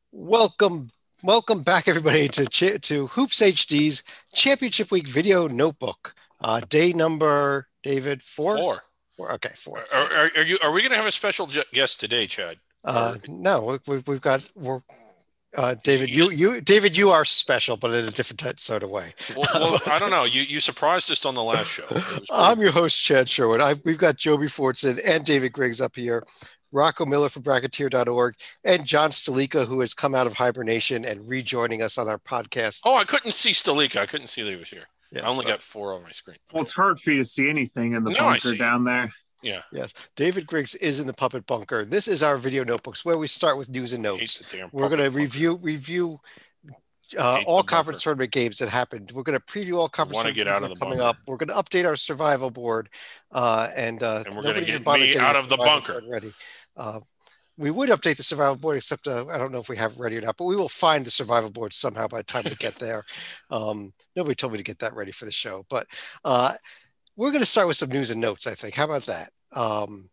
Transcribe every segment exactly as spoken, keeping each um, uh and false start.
Welcome, welcome back, everybody, to Ch- to Hoops H D's Championship Week Video Notebook. Uh, day number, David, four. Four. Four. Okay, four. Are, are, are you? Are we going to have a special ju- guest today, Chad? Uh, Or no, we- we've we've got we're uh, you, David. you, You you David, you are special, but in a different type, sort of way. well, well, I don't know. You you surprised us on the last show. It was pretty I'm your cool. host, Chad Sherwood. I've, we've got Joby Fortson and David Griggs up here, Rocco Miller from Bracketeer dot org, and John Stalica, who has come out of hibernation and rejoining us on our podcast. Oh, I couldn't see Stalika. I couldn't see that he was here. I Yes, only so- got four on my screen. Well, it's hard for you to see anything in the No, I bunker see. down there. Yeah, Yes, David Griggs is in the puppet bunker. This is our video notebooks where we start with news and I hate notes. the damn We're going to puppet bunker. review review uh, Hate all the conference bunker. tournament games that happened. We're going to preview all conference wanna tournament get out of games the coming bunker. up. We're going to update our survival board, uh, and uh, And we're gonna nobody get even bothered me getting out of the survival bunker. board ready. Uh, we would update the survival board, except uh, I don't know if we have it ready or not. But we will find the survival board somehow by the time we get there. Um, nobody told me to get that ready for the show, but uh, we're going to start with some news and notes. I think. How about that? Um,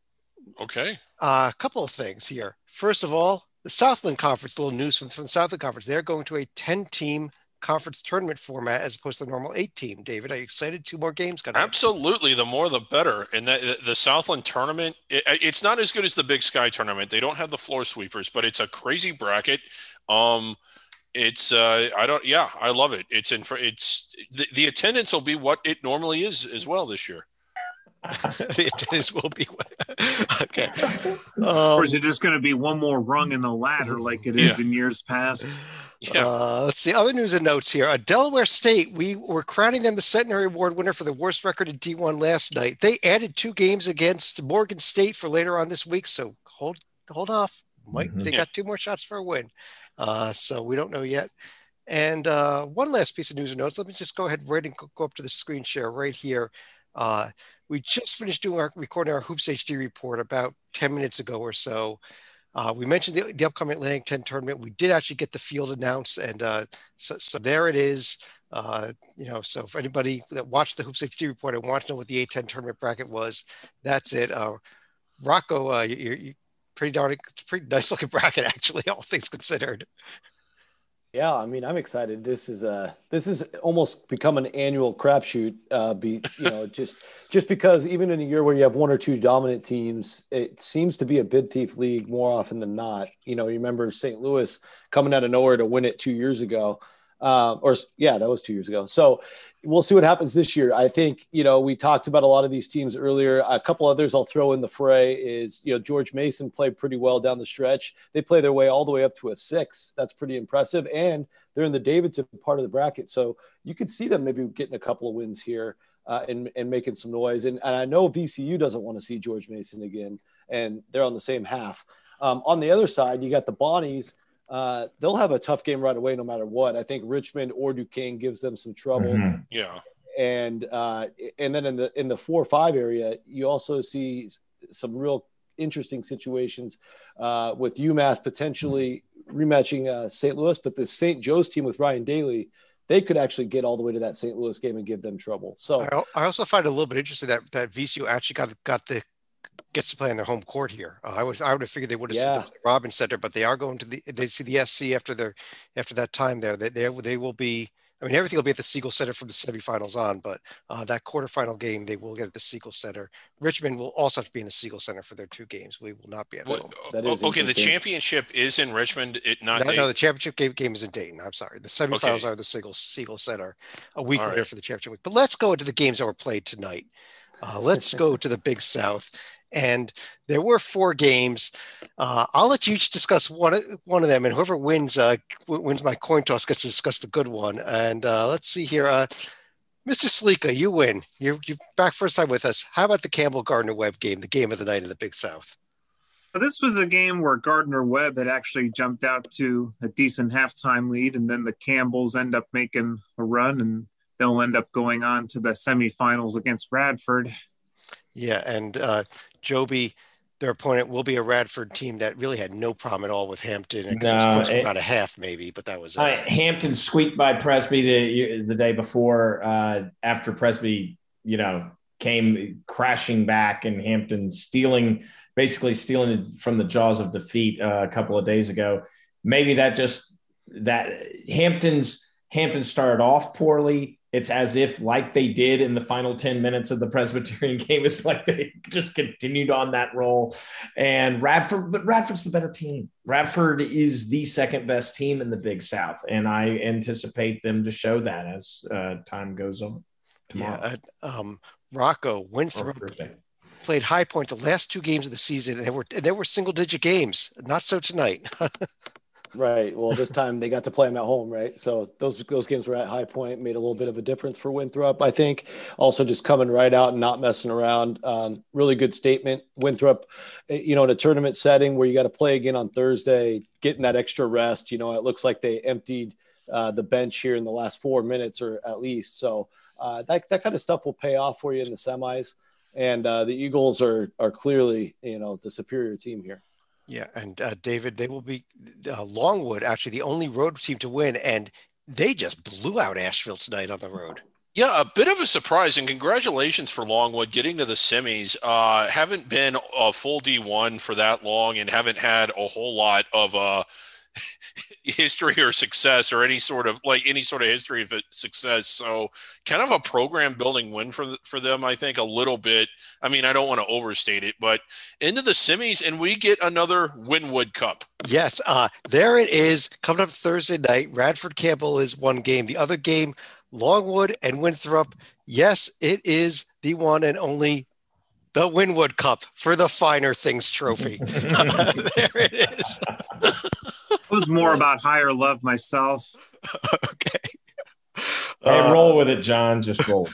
Okay. Uh, a couple of things here. First of all, the Southland Conference, a little news from, from the Southland Conference. They're going to a ten-team conference tournament format as opposed to the normal eight-team. David, are you excited? Two more games coming up. Absolutely, the more the better. And that the, the Southland tournament, it, it's not as good as the Big Sky tournament. They don't have the floor sweepers, but it's a crazy bracket. Um, it's uh, I don't, yeah, I love it. It's in for it's the, the attendance will be what it normally is as well this year. The attendance will be okay. Or Um, is it just going to be one more rung in the ladder like it is Yeah. in years past? Yeah. uh, let's see other news and notes here. Uh, Delaware State, we were crowning them the Centenary Award winner for the worst record in D one last night. They added two games against Morgan State for later on this week, so hold hold off. Might Mhm. they Yeah. got two more shots for a win? Uh, so we don't know yet. And uh, one last piece of news and notes. Let me just go ahead right and go go up to the screen share right here. Uh, we just finished doing our recording our Hoops H D report about ten minutes ago or so. Uh, we mentioned the, the upcoming Atlantic ten tournament. We did actually get the field announced, and uh, so, so there it is. Uh, you know, so for anybody that watched the Hoops H D report and wants to know what the A ten tournament bracket was, that's it. Uh, Rocco, uh, you, you're, you're pretty darn, it's a pretty nice looking bracket, actually, all things considered. Yeah, I mean, I'm excited. This is uh this is almost become an annual crapshoot. Uh, be you know just just because even in a year where you have one or two dominant teams, it seems to be a bid thief league more often than not. You know, you remember Saint Louis coming out of nowhere to win it two years ago, uh, or yeah, that was two years ago. So we'll see what happens this year. I think you know we talked about a lot of these teams earlier. A couple others I'll throw in the fray is you know George Mason played pretty well down the stretch. They play their way all the way up to a six. That's pretty impressive, and they're in the Davidson part of the bracket, so you could see them maybe getting a couple of wins here uh, and and making some noise. And, and I know V C U doesn't want to see George Mason again, and they're on the same half. Um, on the other side, you got the Bonnies. Uh, they'll have a tough game right away, no matter what. I think Richmond or Duquesne gives them some trouble. Mhm. Yeah. And uh, and then in the in the four or five area, you also see some real interesting situations uh, with UMass potentially rematching uh, Saint Louis, but the Saint Joe's team with Ryan Daly, they could actually get all the way to that Saint Louis game and give them trouble. So I, al- I also find it a little bit interesting that that V C U actually got got the gets to play on their home court here. Uh, I would I would have figured they would have Yeah. sent them to the Robins Center, but they are going to the they see the S C after their after that time there. They they, they will be. I mean, everything will be at the Siegel Center from the semifinals on, but uh, that quarterfinal game they will get at the Siegel Center. Richmond will also have to be in the Siegel Center for their two games. We will not be at What, home. That is okay, the interesting. championship is in Richmond. It not No, no, Dayton? the championship game, game is in Dayton. I'm sorry. The semifinals Okay. are the Siegel Siegel Center a week All later right. for the championship week. But let's go into the games that were played tonight. Uh, let's go to the Big South. And there were four games. Uh, I'll let you each discuss one of, one of them, and whoever wins uh, w- wins my coin toss gets to discuss the good one. And uh, let's see here, uh, Mister Sleeka, you win. You're, you're back first time with us. How about the Campbell Gardner Webb game, the game of the night in the Big South? But this was a game where Gardner Webb had actually jumped out to a decent halftime lead, and then the Campbells end up making a run, and they'll end up going on to the semifinals against Radford. Yeah, and uh, Joby, their opponent, will be a Radford team that really had no problem at all with Hampton. I guess it was No, close for it- about a half, maybe, but that was Uh, it. Hampton squeaked by Presby the the day before uh, after Presby, you know, came crashing back and Hampton stealing, basically stealing it from the jaws of defeat uh, a couple of days ago. maybe that just that Hampton's Hampton started off poorly. It's as if, like they did in the final ten minutes of the Presbyterian game, it's like they just continued on that roll. And Radford, but Radford's the better team. Radford is the second best team in the Big South, and I anticipate them to show that as uh, time goes on tomorrow. Yeah, um, Rocco Winthrop played High Point the last two games of the season, and they were and they were single digit games. Not so tonight. Right. Well, this time they got to play them at home, right? So those those games were at High Point, made a little bit of a difference for Winthrop, I think. Also, just coming right out and not messing around. Um, really good statement. Winthrop, you know, in a tournament setting where you got to play again on Thursday, getting that extra rest. You know, it looks like they emptied uh, the bench here in the last four minutes, or at least. So uh, that that kind of stuff will pay off for you in the semis. And uh, the Eagles are are clearly, you know, the superior team here. Yeah, and uh, David, they will be uh, Longwood, actually the only road team to win, and they just blew out Asheville tonight on the road. Yeah, a bit of a surprise, and congratulations for Longwood getting to the semis. Uh, haven't been a full D one for that long, and haven't had a whole lot of uh, history or success, or any sort of like any sort of history of success. So, kind of a program building win for for them, I think, a little bit. I mean, I don't want to overstate it, but into the semis, and we get another Winwood Cup. Yes, uh, there it is, coming up Thursday night. Radford Campbell is one game. The other game, Longwood and Winthrop. Yes, it is the one and only the Winwood Cup for the Finer Things Trophy. There it is. It was more about higher love myself. Okay. Hey, Uh, roll with it, John. Just roll.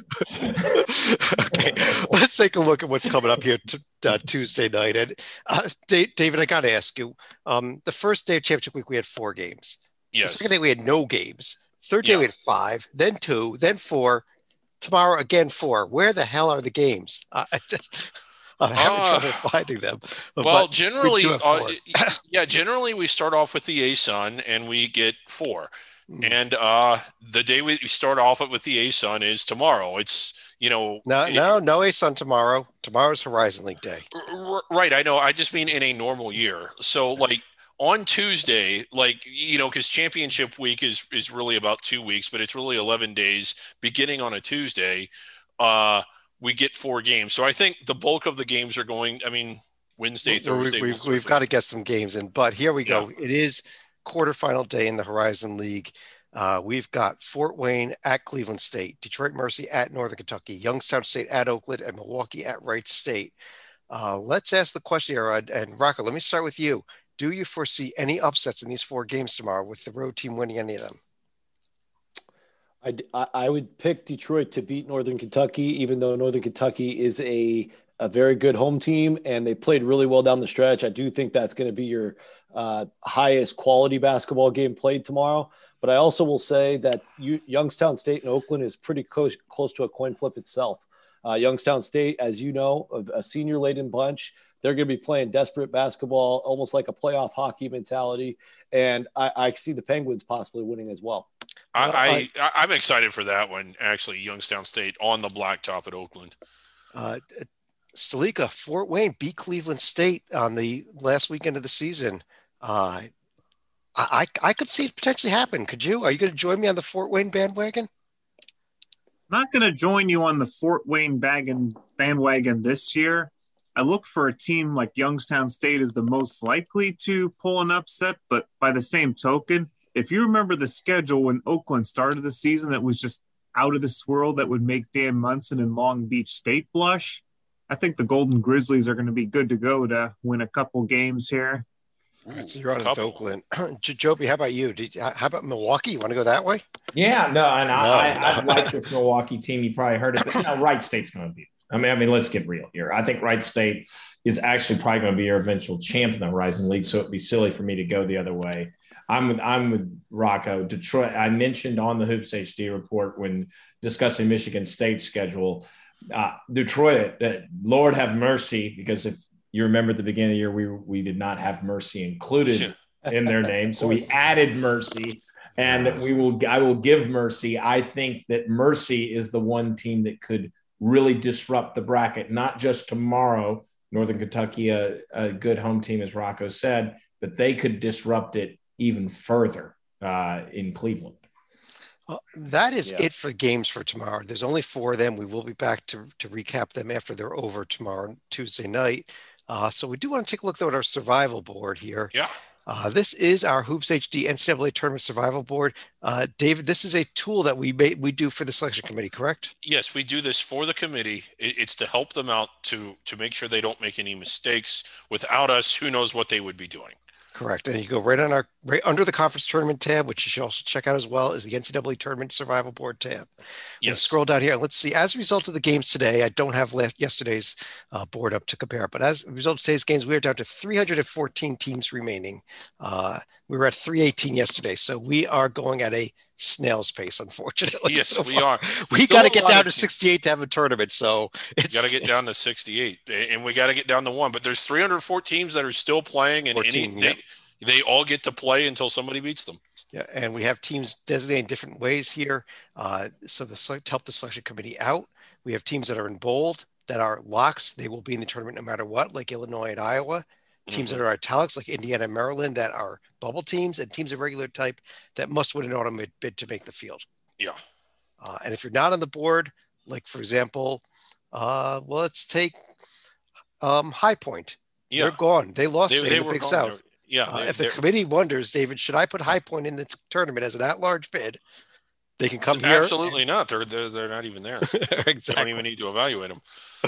Okay, let's take a look at what's coming up here t- uh, Tuesday night. And uh, Dave, David, I got to ask you. Um, the first day of championship week, we had four games. Yes. The second day, we had no games. Third day, Yeah. we had five, then two, then four. Tomorrow, again, four. Where the hell are the games? Uh, I just, I'm having Uh, trouble finding them. Well, But generally, we do have uh, four. yeah, generally we start off with the A Sun, and we get four. Mm. And uh, the day we start off with the A Sun is tomorrow. It's, you know, No, it- no, no A Sun tomorrow. Tomorrow's Horizon League Day. R- r- Right. I know. I just mean in a normal year. So like on Tuesday, like, you know, because championship week is, is really about two weeks, but it's really eleven days beginning on a Tuesday. Uh, we get four games. So I think the bulk of the games are going, I mean, Wednesday, We- Thursday. We've, we've got to get some games in, but here we go. Yeah. It is quarterfinal day in the Horizon League. Uh, we've got Fort Wayne at Cleveland State, Detroit Mercy at Northern Kentucky, Youngstown State at Oakland, and Milwaukee at Wright State. Uh, let's ask the question here, uh, and Rocco, let me start with you. Do you foresee any upsets in these four games tomorrow with the road team winning any of them? I, I I would pick Detroit to beat Northern Kentucky, even though Northern Kentucky is a, a very good home team and they played really well down the stretch. I do think that's going to be your uh, highest quality basketball game played tomorrow. But I also will say that you, Youngstown State and Oakland is pretty close, close to a coin flip itself. Uh, Youngstown State, as you know, a, a senior-laden bunch. They're going to be playing desperate basketball, almost like a playoff hockey mentality. And I, I see the Penguins possibly winning as well. I, I, I'm excited for that one, actually, Youngstown State on the blacktop at Oakland. Uh, Stalika, Fort Wayne beat Cleveland State on the last weekend of the season. Uh, I, I could see it potentially happen. Could you? Are you going to join me on the Fort Wayne bandwagon? I'm not going to join you on the Fort Wayne baggin- bandwagon this year. I look for a team like Youngstown State as the most likely to pull an upset, but by the same token, if you remember the schedule when Oakland started the season that was just out of this world that would make Dan Munson and Long Beach State blush, I think the Golden Grizzlies are going to be good to go to win a couple games here. All right, so you're on with Couple. Oakland. Joby, how about you? Did, how about Milwaukee? You want to go that way? Yeah, no, and I, No, I, I no. like this Milwaukee team. You probably heard it, but no, Wright State's going to be. I mean, I mean, let's get real here. I think Wright State is actually probably going to be your eventual champ in the Horizon League, so it'd be silly for me to go the other way. I'm with I'm with Rocco. Detroit. I mentioned on the Hoops H D report when discussing Michigan State's schedule, uh, Detroit. Uh, Lord have mercy, because if you remember at the beginning of the year, we we did not have Mercy included Sure. in their name, so we added Mercy. And we will. I will give Mercy. I think that Mercy is the one team that could really disrupt the bracket, not just tomorrow. Northern Kentucky, a, a good home team, as Rocco said, but they could disrupt it even further uh, in Cleveland. Well, that is Yeah. it for games for tomorrow. There's only four of them. We will be back to, to recap them after they're over tomorrow, Tuesday night. Uh, so we do want to take a look, though, at our survival board here. Yeah. Uh, this is our Hoops H D N C double A Tournament Survival Board. Uh, David, this is a tool that we may, we do for the selection committee, correct? Yes, we do this for the committee. It, it's to help them out to to make sure they don't make any mistakes. Without us, who knows what they would be doing. Correct. And you go right on our right under the conference tournament tab, which you should also check out as well, is the N C double A Tournament Survival Board tab. You Yes. scroll down here. Let's see. As a result of the games today, I don't have last, yesterday's uh, board up to compare, but as a result of today's games, we are down to three hundred fourteen teams remaining. Uh, we were at three eighteen yesterday, so we are going at a snail's pace, unfortunately. Yes, so we far. are. We Still got to a get lot down of to teams. sixty-eight to have a tournament, so it's Got to get it's down to sixty-eight, and we got to get down to one. But there's three hundred four teams that are still playing, and any fourteen, yeah. they, they all get to play until somebody beats them. Yeah, and we have teams designated in different ways here. Uh, so the select, to help the selection committee out, we have teams that are in bold that are locks. They will be in the tournament no matter what, like Illinois and Iowa. Teams Mhm. that are italics, like Indiana and Maryland, that are bubble teams, and teams of regular type that must win an automated bid to make the field. Yeah. Uh, and if you're not on the board, like for example, uh, well, let's take um, High Point. Yeah. They're gone. They lost They, today they in the were Big gone. South. They- Yeah. Uh, they- if the they're- committee wonders, David, should I put High Point in the t- tournament as an at-large bid? They can come here. Absolutely not. They're, they're they're not even there. They Exactly. don't even need to evaluate them.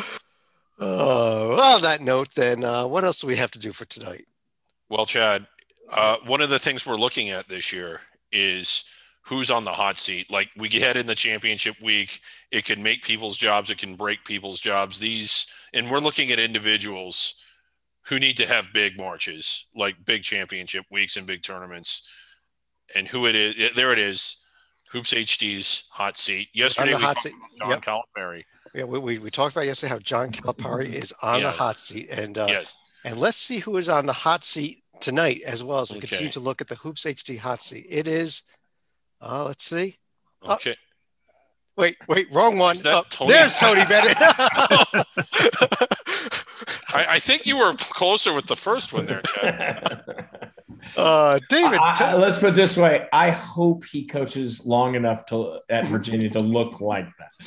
Oh, well, on that note, then, uh, what else do we have to do for tonight? Well, Chad, uh, one of the things we're looking at this year is who's on the hot seat. Like we get in the championship week, it can make people's jobs, it can break people's jobs. These, and we're looking at individuals who need to have big marches, like big championship weeks and big tournaments. And who it is, there it is, Hoops H D's hot seat. Yesterday the we hot talked seat. about John Yep. Calipari. Yeah, we, we, we talked about yesterday how John Calipari is on Yeah. the hot seat. And uh, Yes. and let's see who is on the hot seat tonight as well as we Okay. continue to look at the Hoops H D hot seat. It is, uh, let's see. Oh, Okay. Wait, wait, wrong one. Is that Oh, Tony? there's Tony Bennett. I, I think you were closer with the first one there, Chad. uh, David. I- t- I- let's put it this way. I hope he coaches long enough to at Virginia to look like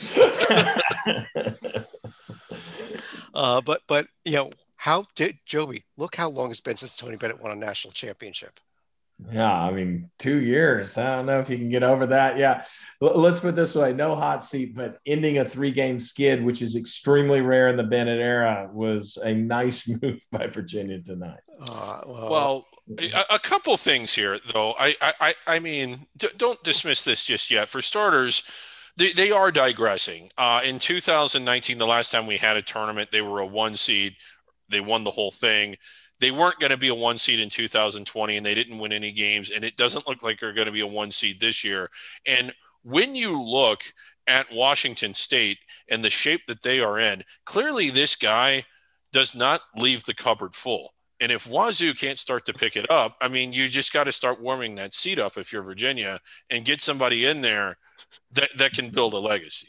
that. uh, but, but, you know, how did Joby look how long it's been since Tony Bennett won a national championship? Yeah, I mean, two years. I don't know if you can get over that. Yeah. L- let's put it this way. No hot seat, but ending a three-game skid, which is extremely rare in the Bennett era, was a nice move by Virginia tonight. Uh, well, Well, a, a couple things here, though. I, I, I- I mean, d- don't dismiss this just yet. For starters, they, they are digressing. Uh, in two thousand nineteen, the last time we had a tournament, they were a one seed. They won the whole thing. They weren't going to be a one seed in two thousand twenty, and they didn't win any games. And it doesn't look like they're going to be a one seed this year. And when you look at Washington State and the shape that they are in, clearly this guy does not leave the cupboard full. And if Wazoo can't start to pick it up, I mean, you just got to start warming that seat up if you're Virginia and get somebody in there that, that can build a legacy.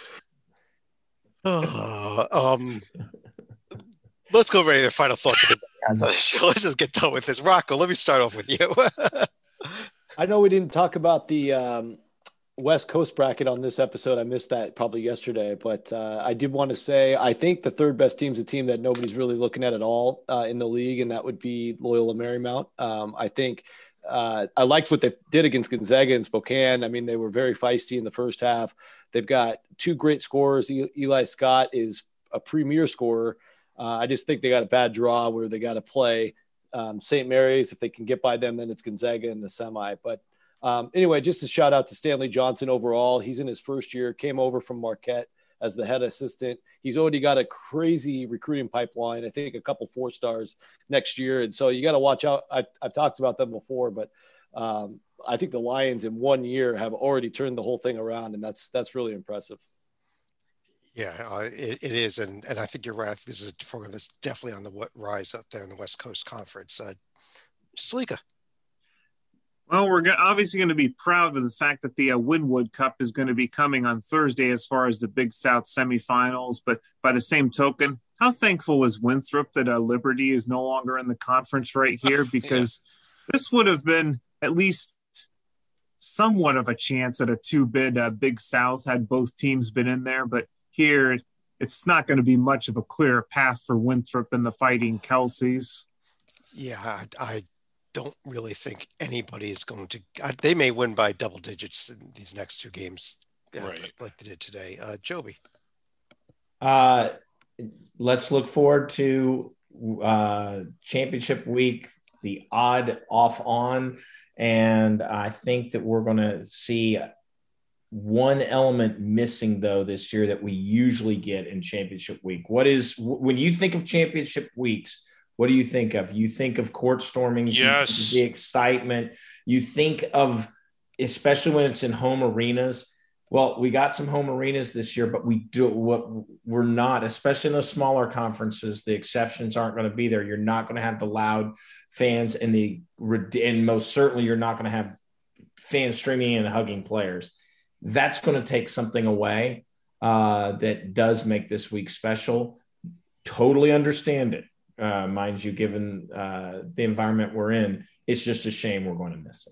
uh, um, let's go right to the final thoughts. of the guys on the show. Let's just get done with this. Rocco, let me start off with you. I know we didn't talk about the um, West Coast bracket on this episode. I missed that probably yesterday, but uh, I did want to say I think the third best team is a team that nobody's really looking at at all uh, in the league, and that would be Loyola Marymount. Um, I think uh, I liked what they did against Gonzaga and Spokane. I mean, they were very feisty in the first half. They've got two great scorers. E- Eli Scott is a premier scorer. Uh, I just think they got a bad draw where they got to play um, Saint Mary's. If they can get by them, then it's Gonzaga in the semi. But um, anyway, just a shout out to Stanley Johnson overall. He's in his first year, came over from Marquette as the head assistant. He's already got a crazy recruiting pipeline. I think a couple four stars next year. And so you got to watch out. I've, I've talked about them before, but um, I think the Lions in one year have already turned the whole thing around. And that's, that's really impressive. Yeah, uh, it, it is. And, and I think you're right. I think this is a program that's definitely on the w- rise up there in the West Coast Conference. Uh, Salika. Well, we're go- obviously going to be proud of the fact that the uh, Winwood Cup is going to be coming on Thursday as far as the Big South semifinals. But by the same token, how thankful is Winthrop that uh, Liberty is no longer in the conference right here? Because yeah. this would have been at least somewhat of a chance at a two-bid uh, Big South had both teams been in there. But here, it's not going to be much of a clear path for Winthrop and the Fighting Kelseys. Yeah, I, I don't really think anybody is going to. Uh, they may win by double digits in these next two games, uh, right. like they did today. Uh, Joby. Uh, let's look forward to uh, championship week, the odd off on. And I think that we're going to see one element missing, though, this year that we usually get in championship week. What is, when you think of championship weeks, what do you think of? You think of court storming, yes, the excitement. You think of, especially when it's in home arenas. Well, we got some home arenas this year, but we do what we're not, especially in those smaller conferences. The exceptions aren't going to be there. You're not going to have the loud fans, and the and most certainly you're not going to have fans streaming and hugging players. That's going to take something away uh, that does make this week special. Totally understand it, uh, mind you, given uh, the environment we're in. It's just a shame we're going to miss it.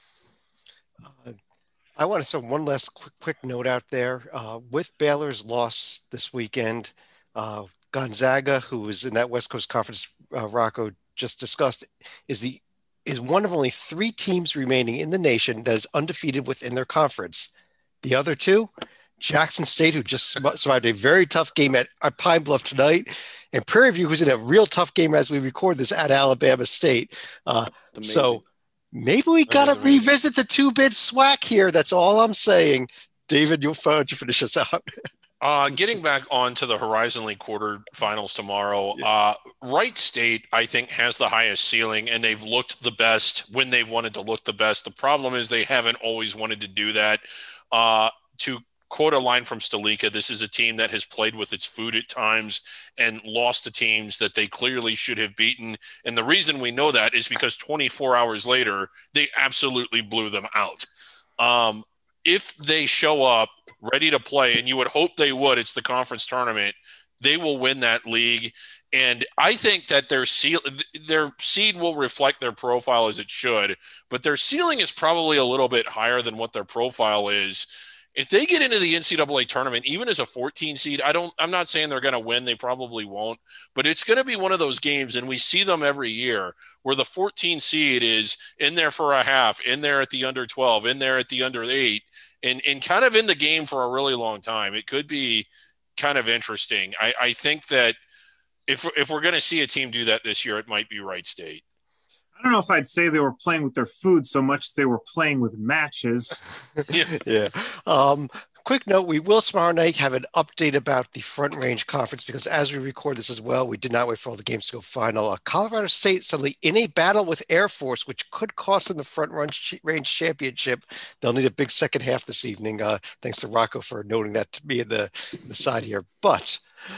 Uh, I want to throw one last quick, quick note out there. Uh, with Baylor's loss this weekend, uh, Gonzaga, who was in that West Coast Conference, uh, Rocco just discussed, is the is one of only three teams remaining in the nation that is undefeated within their conference. The other two, Jackson State, who just survived a very tough game at, at Pine Bluff tonight, and Prairie View, who's in a real tough game as we record this at Alabama State. Uh, so maybe we got to revisit the two-bid SWAC here. That's all I'm saying. David, you'll find you finish us out. Uh, getting back on to the Horizon League quarterfinals tomorrow, yeah. uh, Wright State, I think, has the highest ceiling, and they've looked the best when they've wanted to look the best. The problem is they haven't always wanted to do that. Uh, to quote a line from Stalika, this is a team that has played with its food at times and lost to teams that they clearly should have beaten. And the reason we know that is because twenty-four hours later, they absolutely blew them out. Um, if they show up ready to play, and you would hope they would, it's the conference tournament, they will win that league. And I think that their seal, their seed will reflect their profile as it should, but their ceiling is probably a little bit higher than what their profile is. If they get into the N C double A tournament, even as a fourteen seed, I don't, I'm not saying they're going to win. They probably won't, but it's going to be one of those games. And we see them every year where the fourteen seed is in there for a half, in there at the under twelve, in there at the under eight, and, and kind of in the game for a really long time. It could be kind of interesting. I, I think that if, if we're going to see a team do that this year, it might be Wright State. I don't know if I'd say they were playing with their food so much as they were playing with matches. yeah. yeah. Um, quick note, we will tomorrow night have an update about the Front Range Conference, because as we record this as well, we did not wait for all the games to go final. Uh, Colorado State suddenly in a battle with Air Force, which could cost them the Front Range Championship. They'll need a big second half this evening. Uh, thanks to Rocco for noting that to me in the, in the side here. But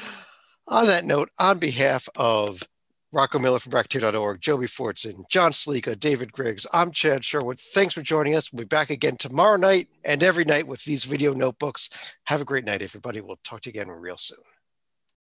on that note, on behalf of Rocco Miller from Bracketeer dot org, Joby Fortson, John Sleeka, David Griggs, I'm Chad Sherwood. Thanks for joining us. We'll be back again tomorrow night and every night with these video notebooks. Have a great night, everybody. We'll talk to you again real soon.